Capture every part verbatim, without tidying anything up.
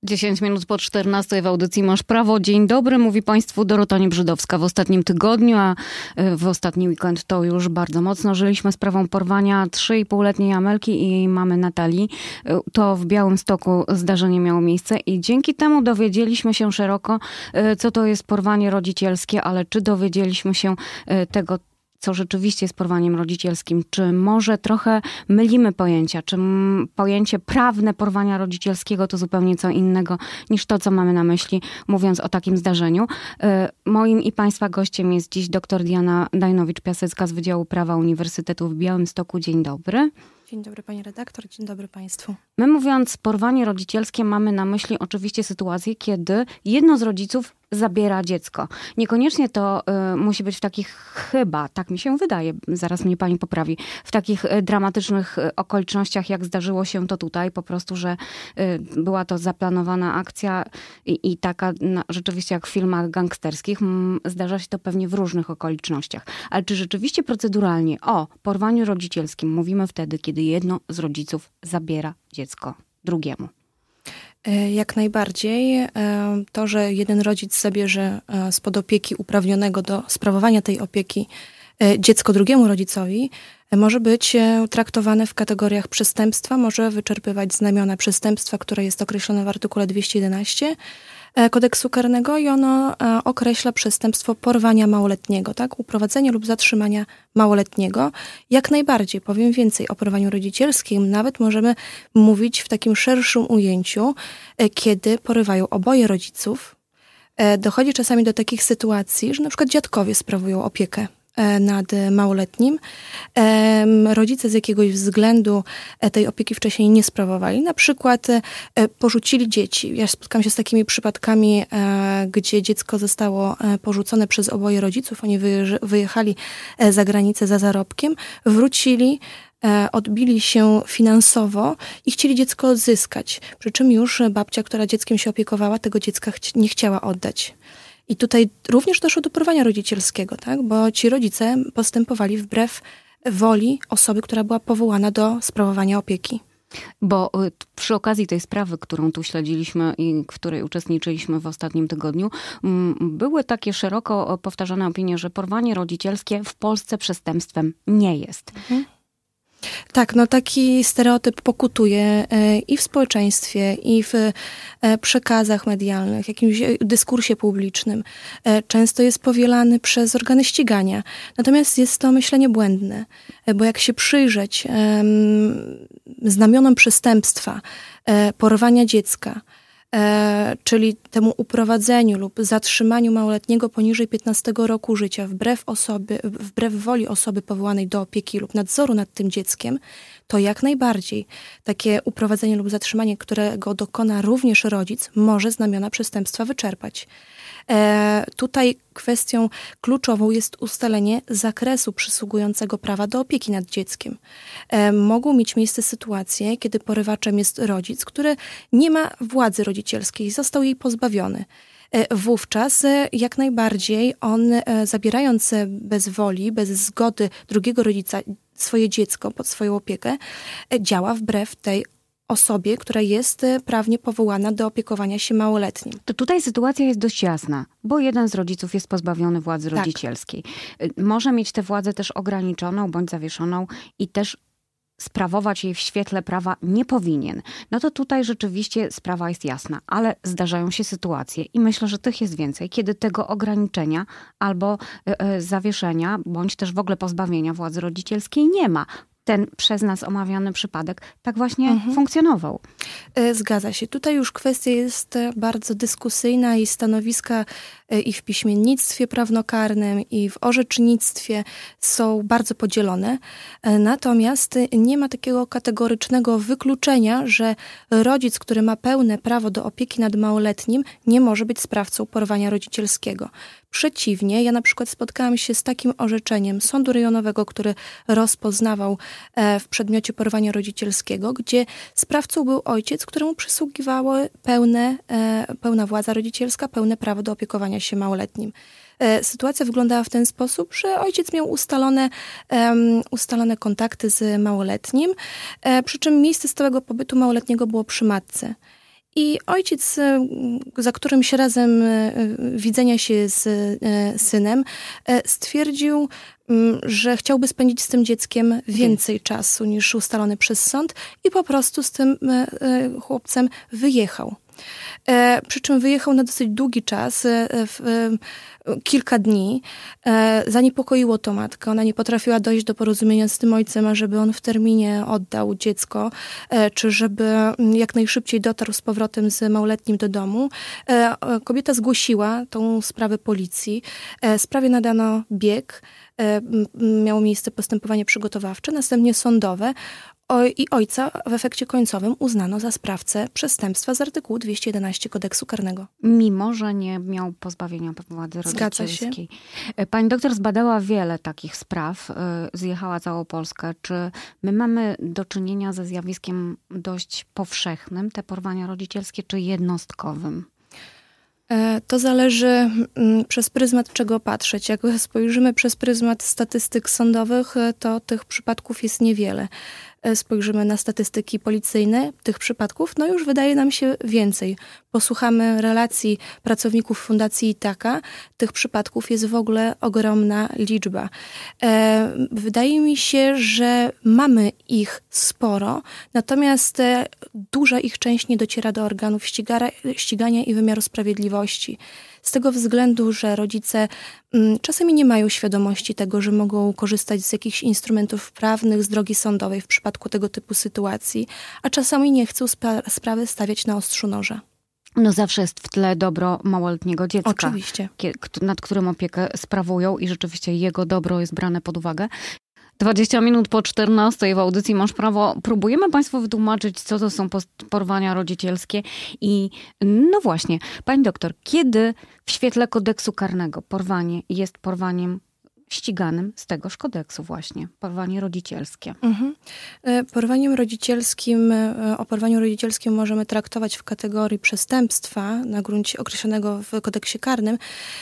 dziesięć minut po czternastej w audycji Masz Prawo. Dzień dobry, mówi Państwu Dorota Niebrzydowska. W ostatnim tygodniu, a w ostatni weekend to już bardzo mocno żyliśmy sprawą porwania trzy i półletniej Amelki i jej mamy Natalii. To w Białymstoku zdarzenie miało miejsce i dzięki temu dowiedzieliśmy się szeroko, co to jest porwanie rodzicielskie, ale czy dowiedzieliśmy się tego, co rzeczywiście jest porwaniem rodzicielskim, czy może trochę mylimy pojęcia, czy pojęcie prawne porwania rodzicielskiego to zupełnie co innego niż to, co mamy na myśli, mówiąc o takim zdarzeniu. Moim i Państwa gościem jest dziś dr Diana Dajnowicz-Piasecka z Wydziału Prawa Uniwersytetu w Białymstoku. Dzień dobry. Dzień dobry pani redaktor, dzień dobry państwu. My mówiąc porwanie rodzicielskie mamy na myśli oczywiście sytuację, kiedy jedno z rodziców zabiera dziecko. Niekoniecznie to y, musi być w takich, chyba, tak mi się wydaje, zaraz mnie pani poprawi, w takich y, dramatycznych y, okolicznościach, jak zdarzyło się to tutaj, po prostu, że y, była to zaplanowana akcja i, i taka no, rzeczywiście jak w filmach gangsterskich, m, zdarza się to pewnie w różnych okolicznościach. Ale czy rzeczywiście proceduralnie o porwaniu rodzicielskim mówimy wtedy, kiedy jedno z rodziców zabiera dziecko drugiemu? Jak najbardziej. To, że jeden rodzic zabierze spod opieki uprawnionego do sprawowania tej opieki dziecko drugiemu rodzicowi, może być traktowane w kategoriach przestępstwa, może wyczerpywać znamiona przestępstwa, które jest określone w artykule dwieście jedenaście Kodeksu karnego i ono określa przestępstwo porwania małoletniego, tak? Uprowadzenia lub zatrzymania małoletniego. Jak najbardziej, powiem więcej o porwaniu rodzicielskim, nawet możemy mówić w takim szerszym ujęciu, kiedy porywają oboje rodziców. Dochodzi czasami do takich sytuacji, że na przykład dziadkowie sprawują opiekę nad małoletnim. Rodzice z jakiegoś względu tej opieki wcześniej nie sprawowali. Na przykład porzucili dzieci. Ja spotkałam się z takimi przypadkami, gdzie dziecko zostało porzucone przez oboje rodziców. Oni wyjechali za granicę za zarobkiem, wrócili, odbili się finansowo i chcieli dziecko odzyskać. Przy czym już babcia, która dzieckiem się opiekowała, tego dziecka nie chciała oddać. I tutaj również doszło do porwania rodzicielskiego, tak? Bo ci rodzice postępowali wbrew woli osoby, która była powołana do sprawowania opieki. Bo przy okazji tej sprawy, którą tu śledziliśmy i w której uczestniczyliśmy w ostatnim tygodniu, były takie szeroko powtarzane opinie, że porwanie rodzicielskie w Polsce przestępstwem nie jest. Mhm. Tak, no taki stereotyp pokutuje i w społeczeństwie, i w przekazach medialnych, jakimś dyskursie publicznym. Często jest powielany przez organy ścigania. Natomiast jest to myślenie błędne, bo jak się przyjrzeć znamionom przestępstwa, porwania dziecka, czyli temu uprowadzeniu lub zatrzymaniu małoletniego poniżej piętnastego roku życia wbrew, osoby, wbrew woli osoby powołanej do opieki lub nadzoru nad tym dzieckiem, to jak najbardziej takie uprowadzenie lub zatrzymanie, którego dokona również rodzic, może znamiona przestępstwa wyczerpać. E, tutaj kwestią kluczową jest ustalenie zakresu przysługującego prawa do opieki nad dzieckiem. E, mogą mieć miejsce sytuacje, kiedy porywaczem jest rodzic, który nie ma władzy rodzicielskiej, został jej pozbawiony. E, wówczas e, jak najbardziej on, e, zabierając bez woli, bez zgody drugiego rodzica swoje dziecko pod swoją opiekę, e, działa wbrew tej osobie, która jest prawnie powołana do opiekowania się małoletnim. To tutaj sytuacja jest dość jasna, bo jeden z rodziców jest pozbawiony władzy tak. rodzicielskiej. Może mieć tę władzę też ograniczoną bądź zawieszoną i też sprawować jej w świetle prawa nie powinien. No to tutaj rzeczywiście sprawa jest jasna, ale zdarzają się sytuacje i myślę, że tych jest więcej, kiedy tego ograniczenia albo y, y, zawieszenia, bądź też w ogóle pozbawienia władzy rodzicielskiej nie ma. Ten przez nas omawiany przypadek tak właśnie mhm. funkcjonował. Zgadza się. Tutaj już kwestia jest bardzo dyskusyjna i stanowiska i w piśmiennictwie prawnokarnym, i w orzecznictwie są bardzo podzielone. Natomiast nie ma takiego kategorycznego wykluczenia, że rodzic, który ma pełne prawo do opieki nad małoletnim, nie może być sprawcą porwania rodzicielskiego. Przeciwnie, ja na przykład spotkałam się z takim orzeczeniem sądu rejonowego, który rozpoznawał w przedmiocie porwania rodzicielskiego, gdzie sprawcą był ojciec, któremu przysługiwało pełne, pełna władza rodzicielska, pełne prawo do opiekowania się małoletnim. Sytuacja wyglądała w ten sposób, że ojciec miał ustalone, um, ustalone kontakty z małoletnim, przy czym miejsce stałego pobytu małoletniego było przy matce. I ojciec, za którymś razem widzenia się z synem, stwierdził, że chciałby spędzić z tym dzieckiem więcej czasu niż ustalony przez sąd i po prostu z tym chłopcem wyjechał. Przy czym wyjechał na dosyć długi czas, w kilka dni. Zaniepokoiło to matkę. Ona nie potrafiła dojść do porozumienia z tym ojcem, ażeby on w terminie oddał dziecko, czy żeby jak najszybciej dotarł z powrotem z małoletnim do domu. Kobieta zgłosiła tą sprawę policji. Sprawie nadano bieg. Miało miejsce postępowanie przygotowawcze, następnie sądowe. I ojca w efekcie końcowym uznano za sprawcę przestępstwa z artykułu dwieście jedenaście kodeksu karnego. Mimo, że nie miał pozbawienia władzy rodzicielskiej. Pani doktor zbadała wiele takich spraw, zjechała całą Polskę. Czy my mamy do czynienia ze zjawiskiem dość powszechnym, te porwania rodzicielskie, czy jednostkowym? To zależy przez pryzmat czego patrzeć. Jak spojrzymy przez pryzmat statystyk sądowych, to tych przypadków jest niewiele. Spojrzymy na statystyki policyjne tych przypadków, no już wydaje nam się więcej. Posłuchamy relacji pracowników Fundacji Itaka, tych przypadków jest w ogóle ogromna liczba. Wydaje mi się, że mamy ich sporo, natomiast duża ich część nie dociera do organów ścigania i wymiaru sprawiedliwości. Z tego względu, że rodzice czasami nie mają świadomości tego, że mogą korzystać z jakichś instrumentów prawnych z drogi sądowej w przypadku tego typu sytuacji, a czasami nie chcą spra- sprawy stawiać na ostrzu noża. No zawsze jest w tle dobro małoletniego dziecka. Oczywiście. Nad którym opiekę sprawują i rzeczywiście jego dobro jest brane pod uwagę. dwadzieścia minut po czternastej w audycji Masz Prawo próbujemy Państwu wytłumaczyć, co to są porwania rodzicielskie. I no właśnie, pani doktor, kiedy w świetle kodeksu karnego porwanie jest porwaniem ściganym z tegoż kodeksu właśnie, porwanie rodzicielskie? Mhm. Porwaniem rodzicielskim, o porwaniu rodzicielskim możemy traktować w kategorii przestępstwa na gruncie określonego w kodeksie karnym,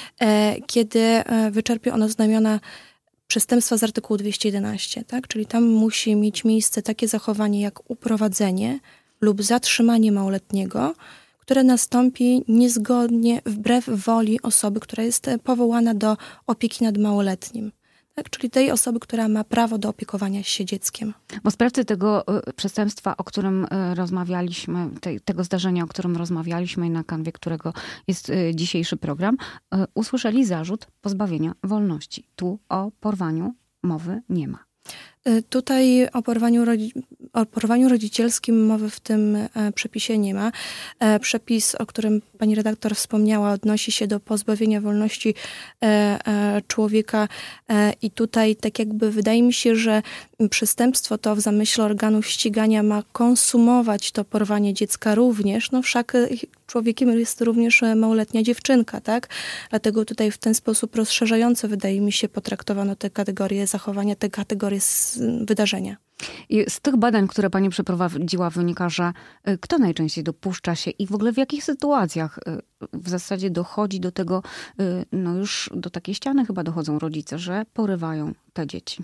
kiedy wyczerpie ono znamiona przestępstwa z artykułu dwieście jedenaście, tak? Czyli tam musi mieć miejsce takie zachowanie jak uprowadzenie lub zatrzymanie małoletniego, które nastąpi niezgodnie, wbrew woli osoby, która jest powołana do opieki nad małoletnim. Tak? Czyli tej osoby, która ma prawo do opiekowania się dzieckiem. Bo sprawcy tego przestępstwa, o którym rozmawialiśmy, te, tego zdarzenia, o którym rozmawialiśmy i na kanwie którego jest dzisiejszy program, usłyszeli zarzut pozbawienia wolności. Tu o porwaniu mowy nie ma. Tutaj o porwaniu, rodzi- o porwaniu rodzicielskim mowy w tym przepisie nie ma. Przepis, o którym pani redaktor wspomniała, odnosi się do pozbawienia wolności człowieka i tutaj tak jakby wydaje mi się, że przestępstwo to w zamyśle organów ścigania ma konsumować to porwanie dziecka również, no wszak człowiekiem jest również małoletnia dziewczynka, tak? Dlatego tutaj w ten sposób rozszerzająco wydaje mi się potraktowano te kategorie zachowania, te kategorie wydarzenia. I z tych badań, które pani przeprowadziła, wynika, że kto najczęściej dopuszcza się i w ogóle w jakich sytuacjach w zasadzie dochodzi do tego, no już do takiej ściany chyba dochodzą rodzice, że porywają te dzieci.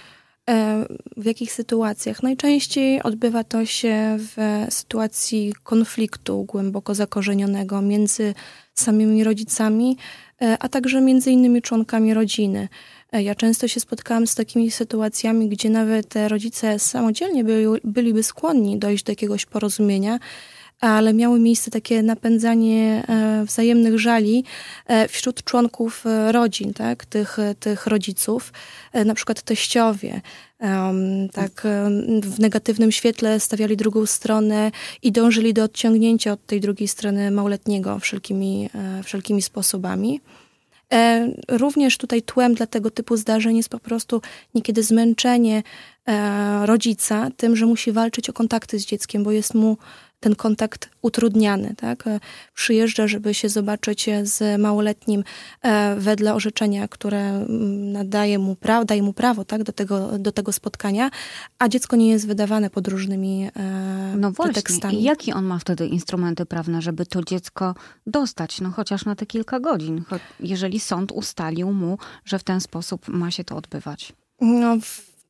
W jakich sytuacjach? Najczęściej odbywa to się w sytuacji konfliktu głęboko zakorzenionego między samymi rodzicami, a także między innymi członkami rodziny. Ja często się spotkałam z takimi sytuacjami, gdzie nawet rodzice samodzielnie byli, byliby skłonni dojść do jakiegoś porozumienia, ale miało miejsce takie napędzanie wzajemnych żali wśród członków rodzin, tak, tych, tych rodziców, na przykład teściowie, tak, w negatywnym świetle stawiali drugą stronę i dążyli do odciągnięcia od tej drugiej strony małoletniego wszelkimi, wszelkimi sposobami. Również tutaj tłem dla tego typu zdarzeń jest po prostu niekiedy zmęczenie rodzica tym, że musi walczyć o kontakty z dzieckiem, bo jest mu ten kontakt utrudniany, tak? Przyjeżdża, żeby się zobaczyć z małoletnim wedle orzeczenia, które nadaje mu prawo, daje mu prawo, tak? do, tego, do tego spotkania, a dziecko nie jest wydawane pod różnymi no pretekstami. Właśnie. I jakie on ma wtedy instrumenty prawne, żeby to dziecko dostać, no chociaż na te kilka godzin, jeżeli sąd ustalił mu, że w ten sposób ma się to odbywać? No, w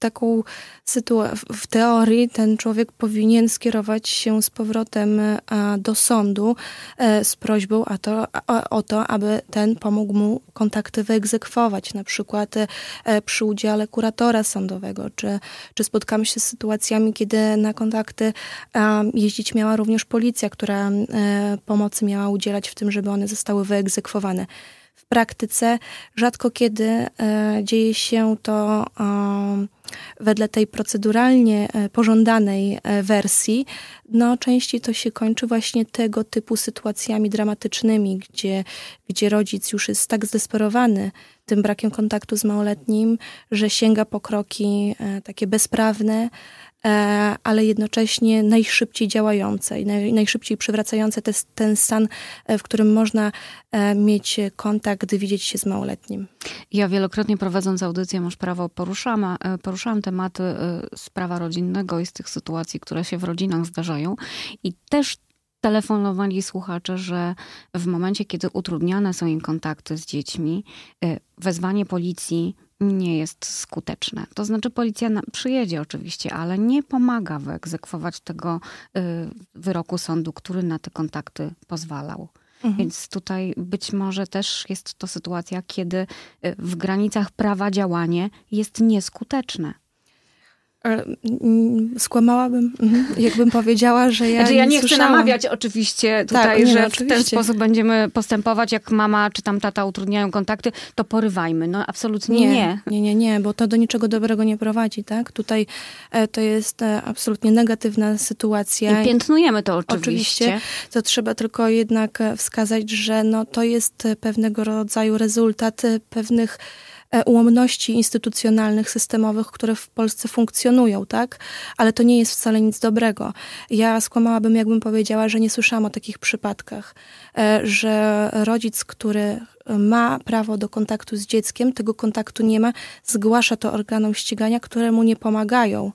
taką sytuację, w teorii ten człowiek powinien skierować się z powrotem do sądu z prośbą a to, a, o to, aby ten pomógł mu kontakty wyegzekwować, na przykład przy udziale kuratora sądowego, czy, czy spotkamy się z sytuacjami, kiedy na kontakty jeździć miała również policja, która pomocy miała udzielać w tym, żeby one zostały wyegzekwowane. W praktyce rzadko kiedy e, dzieje się to e, wedle tej proceduralnie e, pożądanej e, wersji. No, częściej to się kończy właśnie tego typu sytuacjami dramatycznymi, gdzie, gdzie rodzic już jest tak zdesperowany tym brakiem kontaktu z małoletnim, że sięga po kroki e, takie bezprawne, ale jednocześnie najszybciej działające i naj, najszybciej przywracające te, ten stan, w którym można mieć kontakt, widzieć się z małoletnim. Ja wielokrotnie prowadząc audycję Masz Prawo poruszałam, poruszałam tematy z prawa rodzinnego i z tych sytuacji, które się w rodzinach zdarzają i też telefonowali słuchacze, że w momencie, kiedy utrudniane są im kontakty z dziećmi, wezwanie policji nie jest skuteczne. To znaczy policja przyjedzie oczywiście, ale nie pomaga wyegzekwować tego wyroku sądu, który na te kontakty pozwalał. Mhm. Więc tutaj być może też jest to sytuacja, kiedy w granicach prawa działanie jest nieskuteczne. Skłamałabym, jakbym powiedziała, że ja znaczy, ja nie, nie chcę namawiać oczywiście tutaj, tak, nie, że no, w ten sposób będziemy postępować, jak mama czy tam tata utrudniają kontakty, to porywajmy. No absolutnie nie. Nie, nie, nie, nie, bo to do niczego dobrego nie prowadzi, tak? Tutaj to jest absolutnie negatywna sytuacja. I piętnujemy to oczywiście. Oczywiście. To trzeba tylko jednak wskazać, że no, to jest pewnego rodzaju rezultat pewnych ułomności instytucjonalnych, systemowych, które w Polsce funkcjonują, tak? Ale to nie jest wcale nic dobrego. Ja skłamałabym, jakbym powiedziała, że nie słyszałam o takich przypadkach, że rodzic, który ma prawo do kontaktu z dzieckiem, tego kontaktu nie ma, zgłasza to organom ścigania, które mu nie pomagają.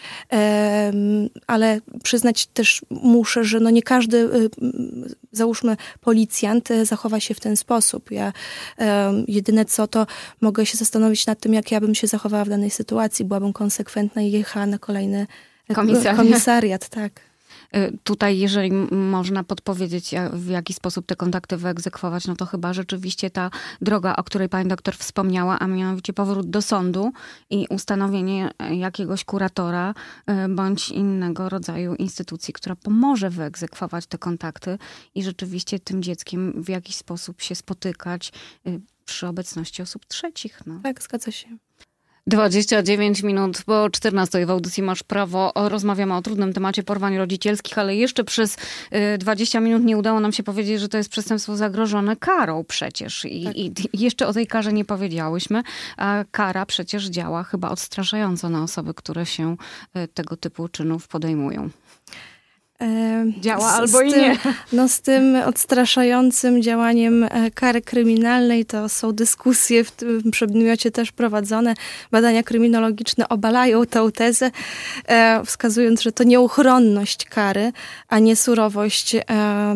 Ale przyznać też muszę, że no nie każdy, załóżmy policjant, zachowa się w ten sposób. Ja jedyne co, to mogę się zastanowić nad tym, jak ja bym się zachowała w danej sytuacji. Byłabym konsekwentna i jechała na kolejny komisariat. komisariat tak. Tutaj, jeżeli można podpowiedzieć, w jaki sposób te kontakty wyegzekwować, no to chyba rzeczywiście ta droga, o której pani doktor wspomniała, a mianowicie powrót do sądu i ustanowienie jakiegoś kuratora bądź innego rodzaju instytucji, która pomoże wyegzekwować te kontakty i rzeczywiście tym dzieckiem w jakiś sposób się spotykać przy obecności osób trzecich. No. Tak, zgadza się. dwadzieścia dziewięć minut po czternastej w audycji Masz Prawo. Rozmawiamy o trudnym temacie porwań rodzicielskich, ale jeszcze przez dwadzieścia minut nie udało nam się powiedzieć, że to jest przestępstwo zagrożone karą przecież. I, tak. i jeszcze o tej karze nie powiedziałyśmy. A kara przecież działa chyba odstraszająco na osoby, które się tego typu czynów podejmują. Działa z, albo z i tym, nie. No z tym odstraszającym działaniem kary kryminalnej to są dyskusje w tym przedmiocie też prowadzone. Badania kryminologiczne obalają tę tezę, e, wskazując, że to nieuchronność kary, a nie surowość e,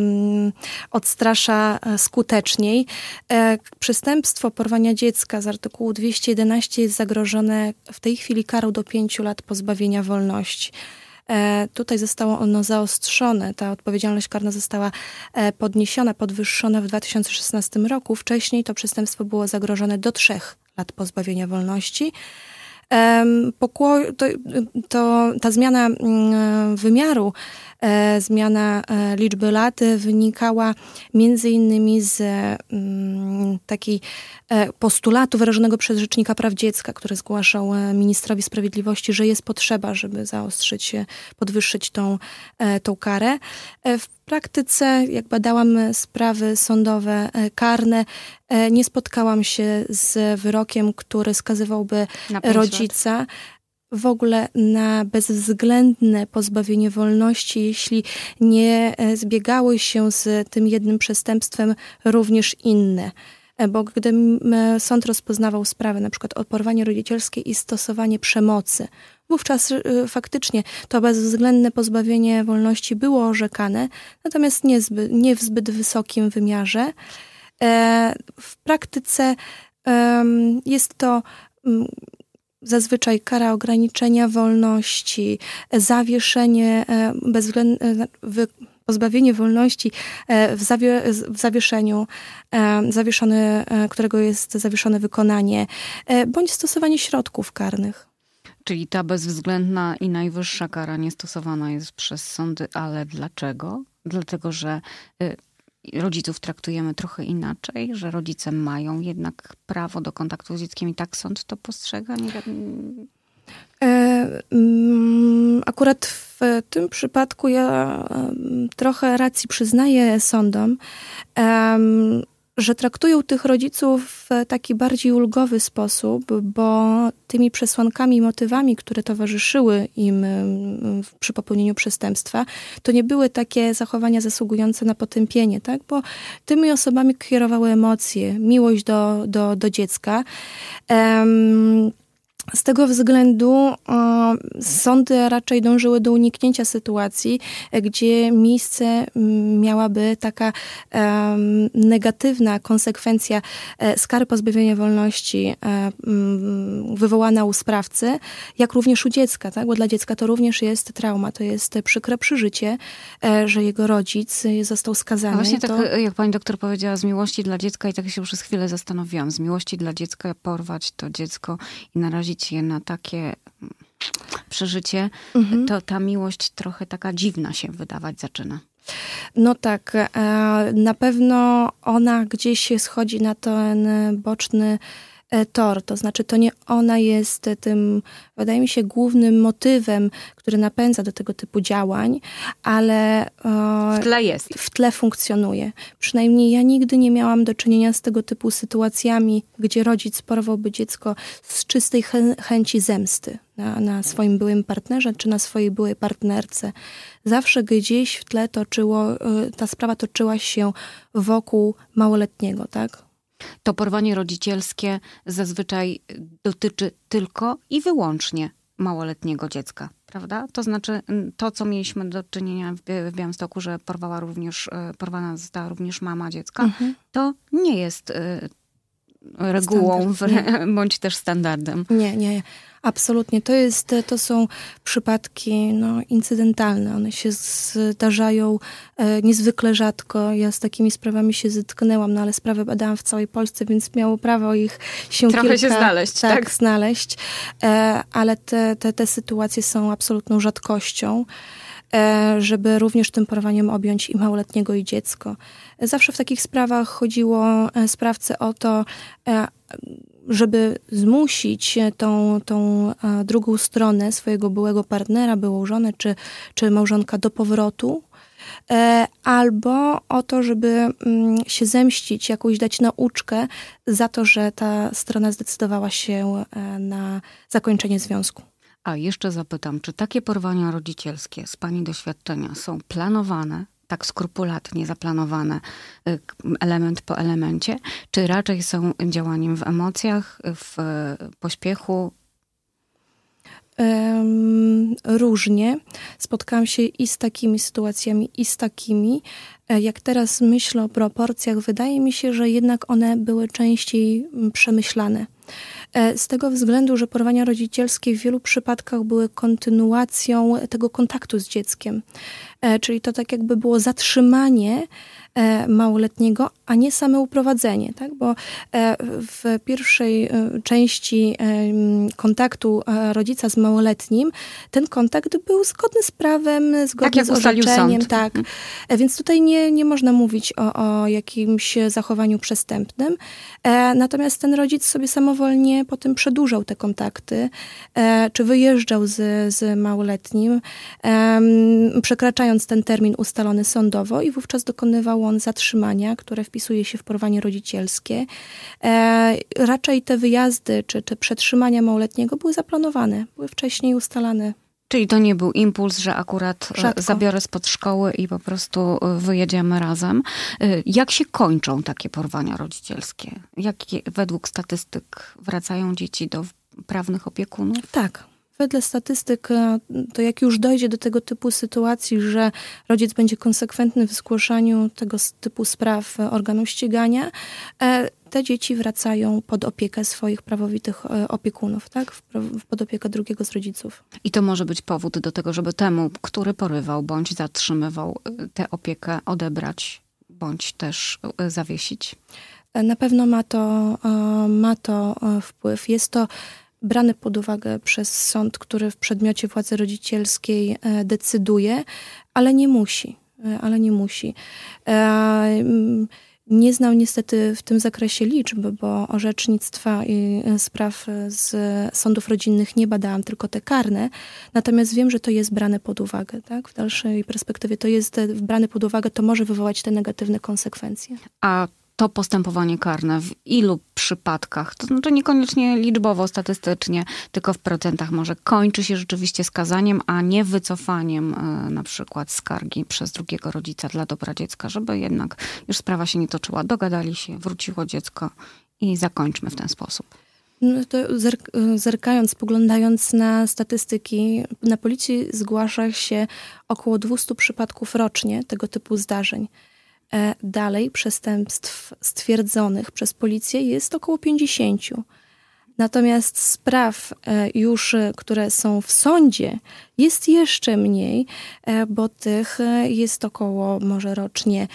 odstrasza skuteczniej. E, przestępstwo porwania dziecka z artykułu dwieście jedenaście jest zagrożone w tej chwili karą do pięciu lat pozbawienia wolności. E, tutaj zostało ono zaostrzone, ta odpowiedzialność karna została e, podniesiona, podwyższona w dwa tysiące szesnastym roku. Wcześniej to przestępstwo było zagrożone do trzech lat pozbawienia wolności. E, pokło- to, to, ta zmiana e, wymiaru, e, zmiana e, liczby lat wynikała między innymi z e, takiej postulatu wyrażonego przez Rzecznika Praw Dziecka, który zgłaszał ministrowi sprawiedliwości, że jest potrzeba, żeby zaostrzyć, podwyższyć tą, tą karę. W praktyce, jak badałam sprawy sądowe, karne, nie spotkałam się z wyrokiem, który skazywałby rodzica lat. w ogóle na bezwzględne pozbawienie wolności, jeśli nie zbiegały się z tym jednym przestępstwem również inne. Bo gdy sąd rozpoznawał sprawę na przykład o porwanie rodzicielskie i stosowanie przemocy, wówczas faktycznie to bezwzględne pozbawienie wolności było orzekane, natomiast nie, zbyt, nie w zbyt wysokim wymiarze. W praktyce jest to zazwyczaj kara ograniczenia wolności, zawieszenie bezwzględne, pozbawienie wolności w, zawie, w zawieszeniu, zawieszony, którego jest zawieszone wykonanie, bądź stosowanie środków karnych. Czyli ta bezwzględna i najwyższa kara niestosowana jest przez sądy, ale dlaczego? Dlatego, że rodziców traktujemy trochę inaczej, że rodzice mają jednak prawo do kontaktu z dzieckiem i tak sąd to postrzega? Nie wiem. Akurat w tym przypadku ja trochę racji przyznaję sądom, że traktują tych rodziców w taki bardziej ulgowy sposób, bo tymi przesłankami i motywami, które towarzyszyły im przy popełnieniu przestępstwa, to nie były takie zachowania zasługujące na potępienie, tak? Bo tymi osobami kierowały emocje, miłość do, do, do dziecka. Um, Z tego względu e, sądy raczej dążyły do uniknięcia sytuacji, gdzie miejsce miałaby taka e, negatywna konsekwencja e, z kary pozbawienia wolności e, m, wywołana u sprawcy, jak również u dziecka, tak? Bo dla dziecka to również jest trauma, to jest przykre przeżycie, e, że jego rodzic został skazany. A właśnie to... tak, jak pani doktor powiedziała, z miłości dla dziecka i tak się przez chwilę zastanowiłam, z miłości dla dziecka porwać to dziecko i narazić je na takie przeżycie, mhm. to ta miłość trochę taka dziwna się wydawać zaczyna. No tak, na pewno ona gdzieś się schodzi na ten boczny tor, to znaczy to nie ona jest tym, wydaje mi się, głównym motywem, który napędza do tego typu działań, ale w tle jest. W tle funkcjonuje. Przynajmniej ja nigdy nie miałam do czynienia z tego typu sytuacjami, gdzie rodzic porwałby dziecko z czystej chę- chęci zemsty na, na swoim byłym partnerze czy na swojej byłej partnerce. Zawsze gdzieś w tle toczyło, ta sprawa toczyła się wokół małoletniego, tak? To porwanie rodzicielskie zazwyczaj dotyczy tylko i wyłącznie małoletniego dziecka, prawda? To znaczy to, co mieliśmy do czynienia w, w Białymstoku, że porwała również, porwana została również mama dziecka, mhm. to nie jest y, regułą w, bądź też standardem. Nie, nie. Absolutnie. To jest, to są przypadki no, incydentalne. One się zdarzają e, niezwykle rzadko. Ja z takimi sprawami się zetknęłam, no ale sprawy badałam w całej Polsce, więc miało prawo ich się Trochę kilka, się znaleźć, tak? Tak, znaleźć. E, ale te, te, te sytuacje są absolutną rzadkością, e, żeby również tym porwaniem objąć i małoletniego, i dziecko. Zawsze w takich sprawach chodziło sprawcę o to, e, żeby zmusić tą, tą drugą stronę, swojego byłego partnera, byłą żonę czy, czy małżonka do powrotu, albo o to, żeby się zemścić, jakąś dać nauczkę za to, że ta strona zdecydowała się na zakończenie związku. A jeszcze zapytam, czy takie porwania rodzicielskie z pani doświadczenia są planowane, tak skrupulatnie zaplanowane, element po elemencie, czy raczej są działaniem w emocjach, w pośpiechu? Um, różnie. Spotkałam się i z takimi sytuacjami, i z takimi. Jak teraz myślę o proporcjach, wydaje mi się, że jednak one były częściej przemyślane. Z tego względu, że porwania rodzicielskie w wielu przypadkach były kontynuacją tego kontaktu z dzieckiem. Czyli to tak jakby było zatrzymanie małoletniego, a nie same uprowadzenie, tak? Bo w pierwszej części kontaktu rodzica z małoletnim ten kontakt był zgodny z prawem, zgodny tak, z orzeczeniem. Sąd. Tak. Więc tutaj nie, nie można mówić o, o jakimś zachowaniu przestępnym. Natomiast ten rodzic sobie samowolnie potem przedłużał te kontakty, czy wyjeżdżał z, z małoletnim, przekraczając ten termin ustalony sądowo i wówczas dokonywał on zatrzymania, które wpisuje się w porwanie rodzicielskie. E, raczej te wyjazdy czy, czy przetrzymania małoletniego były zaplanowane, były wcześniej ustalane. Czyli to nie był impuls, że akurat Rzadko. zabiorę spod szkoły i po prostu wyjedziemy razem. Jak się kończą takie porwania rodzicielskie? Jakie według statystyk wracają dzieci do prawnych opiekunów? Tak. Wedle statystyk, to jak już dojdzie do tego typu sytuacji, że rodzic będzie konsekwentny w zgłaszaniu tego typu spraw organom ścigania, te dzieci wracają pod opiekę swoich prawowitych opiekunów, tak? Pod opiekę drugiego z rodziców. I to może być powód do tego, żeby temu, który porywał bądź zatrzymywał, tę opiekę odebrać bądź też zawiesić? Na pewno ma to, ma to wpływ. Jest to brany pod uwagę przez sąd, który w przedmiocie władzy rodzicielskiej decyduje, ale nie musi. Ale nie musi. Nie znam niestety w tym zakresie liczb, bo orzecznictwa i spraw z sądów rodzinnych nie badałam, tylko te karne. Natomiast wiem, że to jest brane pod uwagę. Tak? W dalszej perspektywie to jest brane pod uwagę, to może wywołać te negatywne konsekwencje. A to postępowanie karne w ilu przypadkach, to znaczy niekoniecznie liczbowo, statystycznie, tylko w procentach może kończy się rzeczywiście skazaniem, a nie wycofaniem na przykład skargi przez drugiego rodzica dla dobra dziecka, żeby jednak już sprawa się nie toczyła, dogadali się, wróciło dziecko i zakończmy w ten sposób. No to zerk- zerkając, spoglądając na statystyki, na policji zgłasza się około dwieście przypadków rocznie tego typu zdarzeń. Dalej przestępstw stwierdzonych przez policję jest około pięćdziesiąt. Natomiast spraw już, które są w sądzie, jest jeszcze mniej, bo tych jest około może rocznie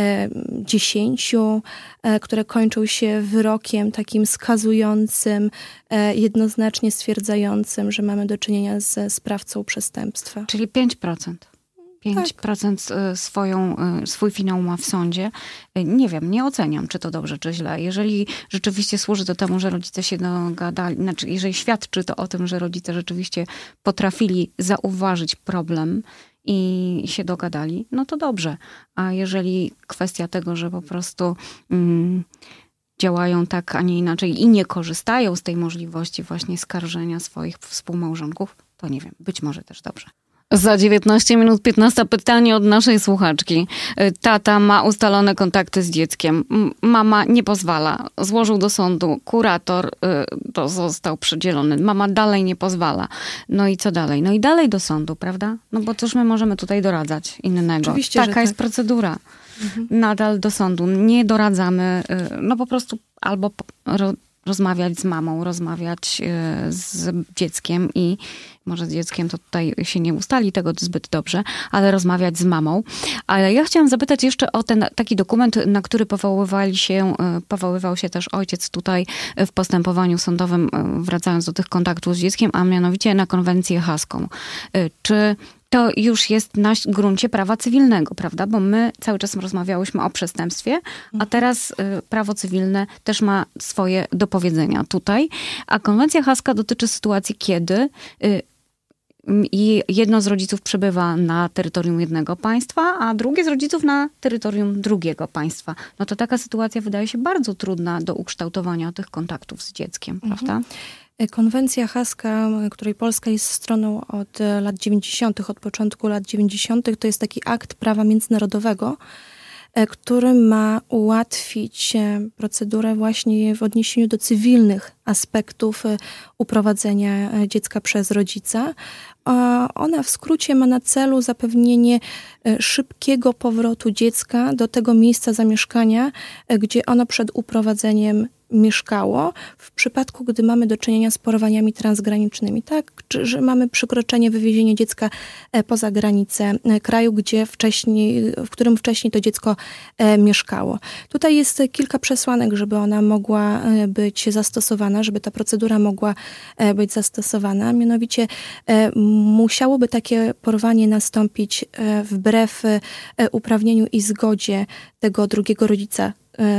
dziesięć, które kończą się wyrokiem takim skazującym, jednoznacznie stwierdzającym, że mamy do czynienia ze sprawcą przestępstwa. Czyli pięć procent. pięć procent swoją, swój finał ma w sądzie. Nie wiem, nie oceniam, czy to dobrze, czy źle. Jeżeli rzeczywiście służy to temu, że rodzice się dogadali, znaczy jeżeli świadczy to o tym, że rodzice rzeczywiście potrafili zauważyć problem i się dogadali, no to dobrze. A jeżeli kwestia tego, że po prostu mm, działają tak, a nie inaczej i nie korzystają z tej możliwości właśnie skarżenia swoich współmałżonków, to nie wiem, być może też dobrze. Za dziewiętnaście minut piętnaście pytanie od naszej słuchaczki. Tata ma ustalone kontakty z dzieckiem. Mama nie pozwala. Złożył do sądu. Kurator to został przydzielony. Mama dalej nie pozwala. No i co dalej? No i dalej do sądu, prawda? No bo cóż my możemy tutaj doradzać innego? Oczywiście, Taka że jest tak. procedura. Mhm. Nadal do sądu. Nie doradzamy. No po prostu albo ro, rozmawiać z mamą, rozmawiać z dzieckiem i może z dzieckiem to tutaj się nie ustali tego zbyt dobrze, ale rozmawiać z mamą. Ale ja chciałam zapytać jeszcze o ten taki dokument, na który powoływali się, powoływał się też ojciec tutaj w postępowaniu sądowym, wracając do tych kontaktów z dzieckiem, a mianowicie na konwencję haską. Czy to już jest na gruncie prawa cywilnego, prawda? Bo my cały czas rozmawiałyśmy o przestępstwie, a teraz prawo cywilne też ma swoje do powiedzenia tutaj. A konwencja haska dotyczy sytuacji, kiedy jedno z rodziców przebywa na terytorium jednego państwa, a drugie z rodziców na terytorium drugiego państwa. No to taka sytuacja wydaje się bardzo trudna do ukształtowania tych kontaktów z dzieckiem, mhm. prawda? Konwencja haska, której Polska jest stroną od lat dziewięćdziesiątych, od początku lat dziewięćdziesiątych, to jest taki akt prawa międzynarodowego, który ma ułatwić procedurę właśnie w odniesieniu do cywilnych aspektów uprowadzenia dziecka przez rodzica. Ona w skrócie ma na celu zapewnienie szybkiego powrotu dziecka do tego miejsca zamieszkania, gdzie ono przed uprowadzeniem mieszkało, w przypadku, gdy mamy do czynienia z porwaniami transgranicznymi, tak? Czy, że mamy przekroczenie, wywiezienie dziecka poza granicę kraju, gdzie wcześniej, w którym wcześniej to dziecko mieszkało. Tutaj jest kilka przesłanek, żeby ona mogła być zastosowana, żeby ta procedura mogła być zastosowana. Mianowicie musiałoby takie porwanie nastąpić wbrew uprawnieniu i zgodzie tego drugiego rodzica,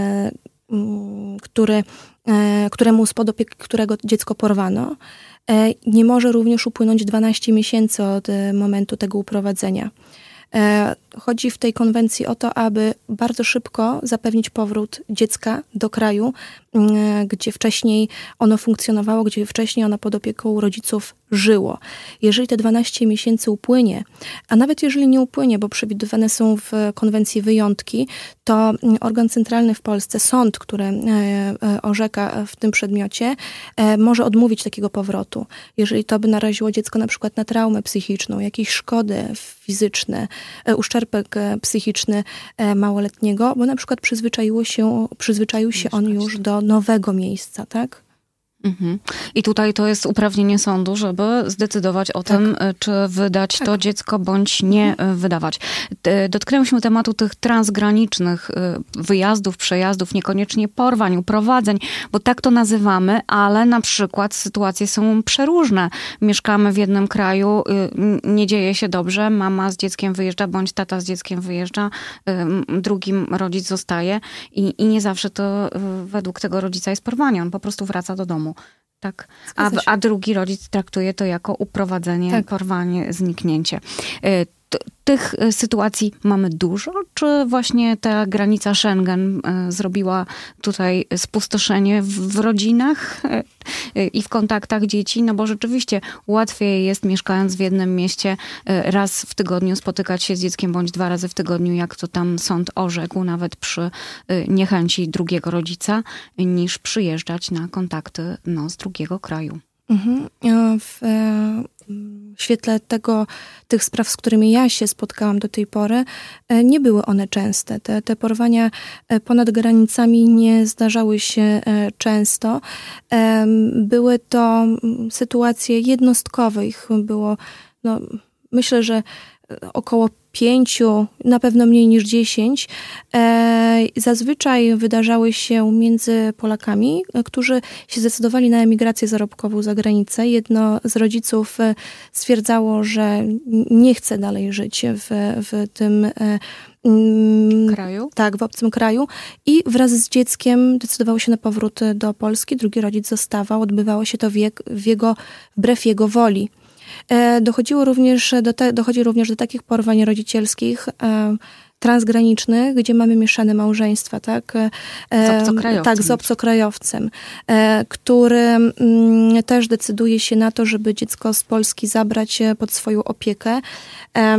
Który, któremu spod opieki którego dziecko porwano. Nie może również upłynąć dwanaście miesięcy od momentu tego uprowadzenia. chodzi w tej konwencji o to, aby bardzo szybko zapewnić powrót dziecka do kraju, gdzie wcześniej ono funkcjonowało, gdzie wcześniej ono pod opieką rodziców żyło. Jeżeli te dwanaście miesięcy upłynie, a nawet jeżeli nie upłynie, bo przewidywane są w konwencji wyjątki, to organ centralny w Polsce, sąd, który orzeka w tym przedmiocie, może odmówić takiego powrotu. Jeżeli to by naraziło dziecko na przykład na traumę psychiczną, jakieś szkody fizyczne, uszczerbek psychiczny małoletniego, bo na przykład przyzwyczaiło się, przyzwyczaił się on już do nowego miejsca, tak? Mhm. I tutaj to jest uprawnienie sądu, żeby zdecydować o tak. tym, czy wydać tak. to dziecko, bądź nie mhm. wydawać. Dotknęłyśmy tematu tych transgranicznych wyjazdów, przejazdów, niekoniecznie porwań, uprowadzeń, bo tak to nazywamy, ale na przykład sytuacje są przeróżne. Mieszkamy w jednym kraju, nie dzieje się dobrze, mama z dzieckiem wyjeżdża, bądź tata z dzieckiem wyjeżdża, drugi rodzic zostaje i, i nie zawsze to według tego rodzica jest porwanie. On po prostu wraca do domu. Tak, a, a drugi rodzic traktuje to jako uprowadzenie, tak. porwanie, zniknięcie. Tych sytuacji mamy dużo, czy właśnie ta granica Schengen zrobiła tutaj spustoszenie w rodzinach i w kontaktach dzieci? No bo rzeczywiście łatwiej jest, mieszkając w jednym mieście, raz w tygodniu spotykać się z dzieckiem, bądź dwa razy w tygodniu, jak to tam sąd orzekł, nawet przy niechęci drugiego rodzica, niż przyjeżdżać na kontakty no, z drugiego kraju. Mhm. W w świetle tego, tych spraw, z którymi ja się spotkałam do tej pory, nie były one częste. Te, te porwania ponad granicami nie zdarzały się często. Były to sytuacje jednostkowe. Ich było, no, myślę, że około pięciu, na pewno mniej niż dziesięć. Zazwyczaj wydarzały się między Polakami, którzy się zdecydowali na emigrację zarobkową za granicę. Jedno z rodziców stwierdzało, że nie chce dalej żyć w, w tym kraju? Tak, w obcym kraju. I wraz z dzieckiem decydowało się na powrót do Polski. Drugi rodzic zostawał. Odbywało się to w, je, w jego, wbrew jego woli. Dochodziło również do te, dochodzi również do takich porwań rodzicielskich e, transgranicznych, gdzie mamy mieszane małżeństwa, tak? E, z obcokrajowcem. Tak, z obcokrajowcem, e, który m, też decyduje się na to, żeby dziecko z Polski zabrać pod swoją opiekę. E,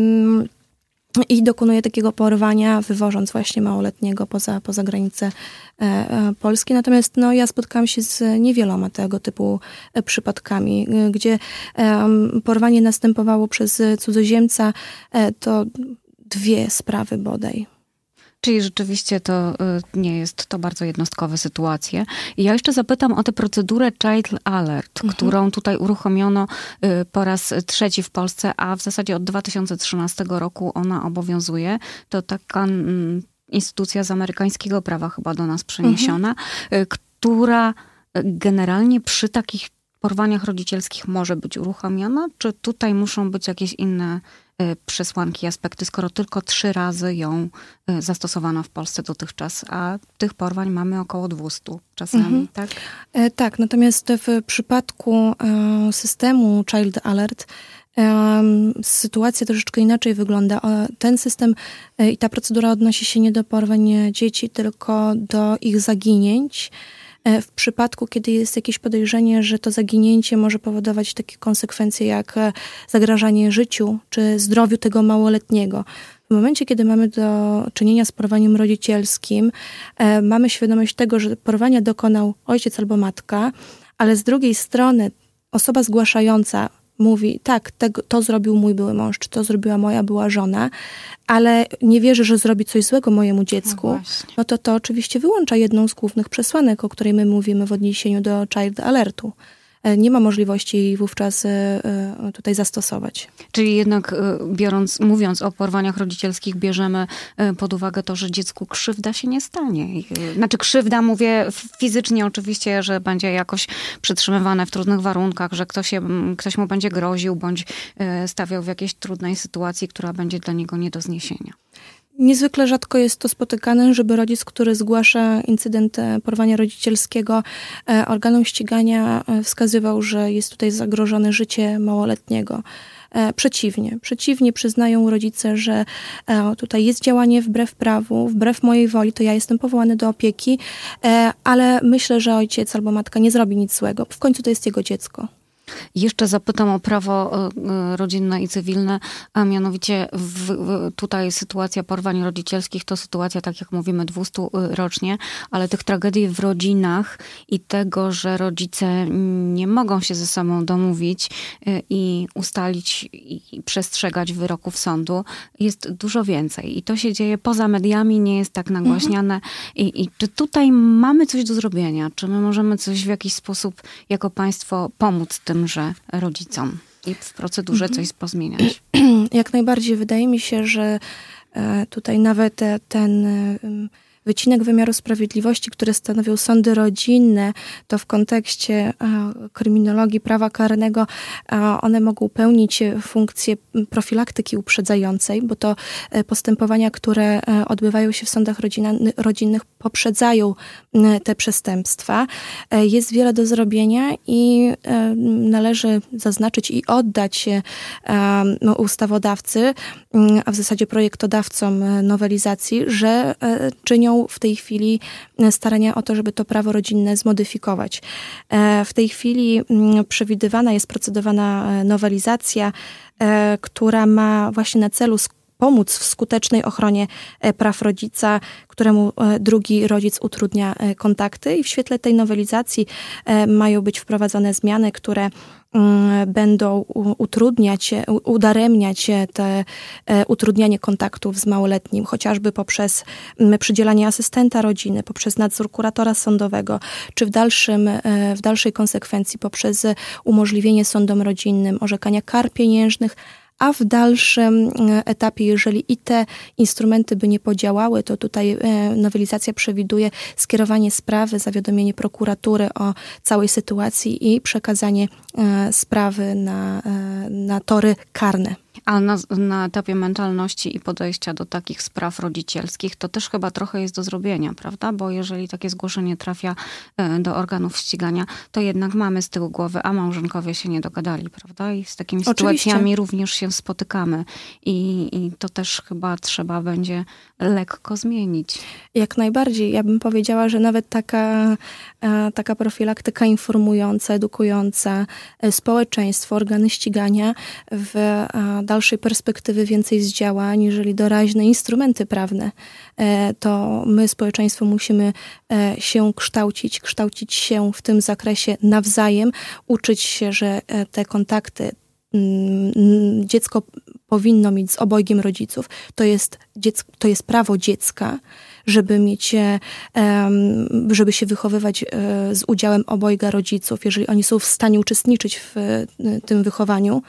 I dokonuje takiego porwania, wywożąc właśnie małoletniego poza, poza granicę e, e, Polski. Natomiast no, ja spotkałam się z niewieloma tego typu e, przypadkami, e, gdzie e, porwanie następowało przez cudzoziemca. E, to dwie sprawy bodaj. Czyli rzeczywiście to nie jest to bardzo jednostkowe sytuacje. I ja jeszcze zapytam o tę procedurę Child Alert, mhm. którą tutaj uruchomiono po raz trzeci w Polsce, a w zasadzie od dwa tysiące trzynastego roku ona obowiązuje. To taka instytucja z amerykańskiego prawa chyba do nas przeniesiona, mhm. która generalnie przy takich porwaniach rodzicielskich może być uruchomiona? Czy tutaj muszą być jakieś inne przesłanki, aspekty, skoro tylko trzy razy ją zastosowano w Polsce dotychczas, a tych porwań mamy około dwieście czasami, mhm. tak? E, tak, natomiast w przypadku e, systemu Child Alert e, sytuacja troszeczkę inaczej wygląda. E, ten system e, i ta procedura odnosi się nie do porwań dzieci, tylko do ich zaginięć. W przypadku, kiedy jest jakieś podejrzenie, że to zaginięcie może powodować takie konsekwencje jak zagrażanie życiu czy zdrowiu tego małoletniego. W momencie, kiedy mamy do czynienia z porwaniem rodzicielskim, e, mamy świadomość tego, że porwania dokonał ojciec albo matka, ale z drugiej strony osoba zgłaszająca mówi, tak, tego, to zrobił mój były mąż, czy to zrobiła moja była żona, ale nie wierzy, że zrobi coś złego mojemu dziecku, no, no to to oczywiście wyłącza jedną z głównych przesłanek, o której my mówimy w odniesieniu do Child Alertu. Nie ma możliwości jej wówczas tutaj zastosować. Czyli jednak biorąc, mówiąc o porwaniach rodzicielskich, bierzemy pod uwagę to, że dziecku krzywda się nie stanie. Znaczy krzywda, mówię fizycznie oczywiście, że będzie jakoś przetrzymywane w trudnych warunkach, że ktoś, je, ktoś mu będzie groził, bądź stawiał w jakiejś trudnej sytuacji, która będzie dla niego nie do zniesienia. Niezwykle rzadko jest to spotykane, żeby rodzic, który zgłasza incydent porwania rodzicielskiego, organom ścigania wskazywał, że jest tutaj zagrożone życie małoletniego. Przeciwnie. Przeciwnie przyznają rodzice, że tutaj jest działanie wbrew prawu, wbrew mojej woli, to ja jestem powołany do opieki, ale myślę, że ojciec albo matka nie zrobi nic złego. W końcu to jest jego dziecko. Jeszcze zapytam o prawo rodzinne i cywilne, a mianowicie w, w, tutaj sytuacja porwań rodzicielskich to sytuacja, tak jak mówimy, dwieście rocznie, ale tych tragedii w rodzinach i tego, że rodzice nie mogą się ze sobą domówić i ustalić i przestrzegać wyroków sądu jest dużo więcej. I to się dzieje poza mediami, nie jest tak nagłaśniane. Mhm. I, I czy tutaj mamy coś do zrobienia? Czy my możemy coś w jakiś sposób jako państwo pomóc tym że rodzicom i w procedurze coś pozmieniać? Jak najbardziej. Wydaje mi się, że tutaj nawet ten wycinek wymiaru sprawiedliwości, który stanowią sądy rodzinne, to w kontekście kryminologii prawa karnego one mogą pełnić funkcję profilaktyki uprzedzającej, bo to postępowania, które odbywają się w sądach rodzinnych, poprzedzają te przestępstwa. Jest wiele do zrobienia i należy zaznaczyć i oddać ustawodawcy, a w zasadzie projektodawcom nowelizacji, że czynią w tej chwili starania o to, żeby to prawo rodzinne zmodyfikować. W tej chwili przewidywana jest procedowana nowelizacja, która ma właśnie na celu pomóc w skutecznej ochronie praw rodzica, któremu drugi rodzic utrudnia kontakty. I w świetle tej nowelizacji mają być wprowadzone zmiany, które będą utrudniać, udaremniać te utrudnianie kontaktów z małoletnim, chociażby poprzez przydzielanie asystenta rodziny, poprzez nadzór kuratora sądowego, czy w dalszym, w dalszej konsekwencji poprzez umożliwienie sądom rodzinnym orzekania kar pieniężnych, a w dalszym etapie, jeżeli i te instrumenty by nie podziałały, to tutaj nowelizacja przewiduje skierowanie sprawy, zawiadomienie prokuratury o całej sytuacji i przekazanie sprawy na, na tory karne. A na, na etapie mentalności i podejścia do takich spraw rodzicielskich to też chyba trochę jest do zrobienia, prawda? Bo jeżeli takie zgłoszenie trafia do organów ścigania, to jednak mamy z tyłu głowy, a małżonkowie się nie dogadali, prawda? I z takimi Oczywiście. sytuacjami również się spotykamy. I, I to też chyba trzeba będzie lekko zmienić. Jak najbardziej. Ja bym powiedziała, że nawet taka, taka profilaktyka informująca, edukująca społeczeństwo, organy ścigania w dalszej perspektywy więcej zdziała, aniżeli doraźne instrumenty prawne. To my, społeczeństwo, musimy się kształcić, kształcić się w tym zakresie nawzajem, uczyć się, że te kontakty dziecko powinno mieć z obojgiem rodziców. To jest, dziecko, to jest prawo dziecka, żeby mieć, żeby się wychowywać z udziałem obojga rodziców, jeżeli oni są w stanie uczestniczyć w tym wychowaniu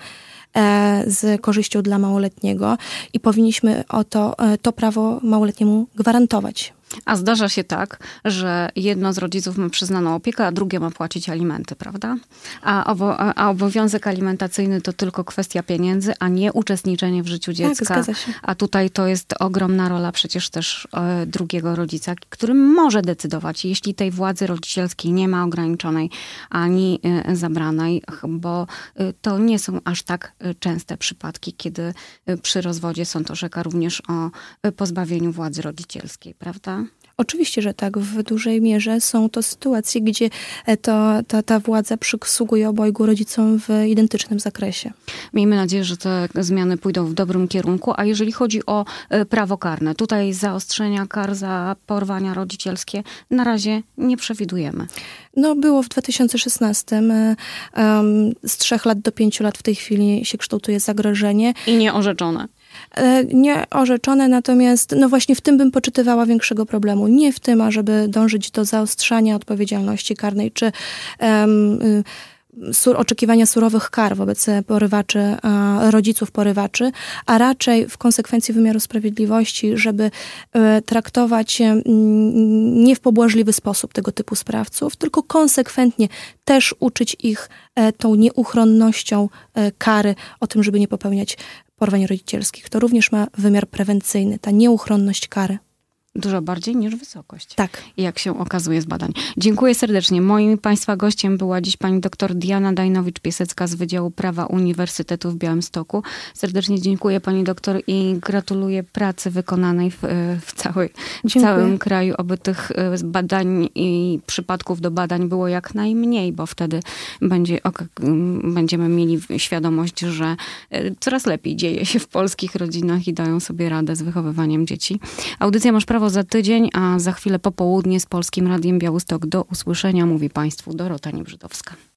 z korzyścią dla małoletniego i powinniśmy o to, to prawo małoletniemu gwarantować. A zdarza się tak, że jedno z rodziców ma przyznaną opiekę, a drugie ma płacić alimenty, prawda? A, obo, a obowiązek alimentacyjny to tylko kwestia pieniędzy, a nie uczestniczenie w życiu dziecka. Tak, zgadza się. A tutaj to jest ogromna rola przecież też e, drugiego rodzica, który może decydować, jeśli tej władzy rodzicielskiej nie ma ograniczonej ani e, zabranej, bo e, to nie są aż tak częste przypadki, kiedy e, przy rozwodzie sąd orzeka również o e, pozbawieniu władzy rodzicielskiej, prawda? Oczywiście, że tak. W dużej mierze są to sytuacje, gdzie to, ta, ta władza przysługuje obojgu rodzicom w identycznym zakresie. Miejmy nadzieję, że te zmiany pójdą w dobrym kierunku. A jeżeli chodzi o prawo karne, tutaj zaostrzenia kar za porwania rodzicielskie na razie nie przewidujemy. No było w dwa tysiące szesnastym. Um, z trzech lat do pięciu lat w tej chwili się kształtuje zagrożenie. I nieorzeczone. Nie orzeczone, natomiast no właśnie w tym bym poczytywała większego problemu. Nie w tym, ażeby dążyć do zaostrzania odpowiedzialności karnej, czy um, sur, oczekiwania surowych kar wobec porywaczy, rodziców porywaczy, a raczej w konsekwencji wymiaru sprawiedliwości, żeby traktować nie w pobłażliwy sposób tego typu sprawców, tylko konsekwentnie też uczyć ich tą nieuchronnością kary o tym, żeby nie popełniać porwań rodzicielskich. To również ma wymiar prewencyjny, ta nieuchronność kary. Dużo bardziej niż wysokość. Tak. Jak się okazuje z badań. Dziękuję serdecznie. Moim Państwa gościem była dziś pani doktor Diana Dajnowicz-Piesecka z Wydziału Prawa Uniwersytetu w Białymstoku. Serdecznie dziękuję pani doktor i gratuluję pracy wykonanej w, w, całej, w całym kraju, aby tych badań i przypadków do badań było jak najmniej, bo wtedy będzie, będziemy mieli świadomość, że coraz lepiej dzieje się w polskich rodzinach i dają sobie radę z wychowywaniem dzieci. Audycja Masz Prawo za tydzień, a za chwilę popołudnie z Polskim Radiem Białystok. Do usłyszenia, mówi Państwu Dorota Niebrzydowska.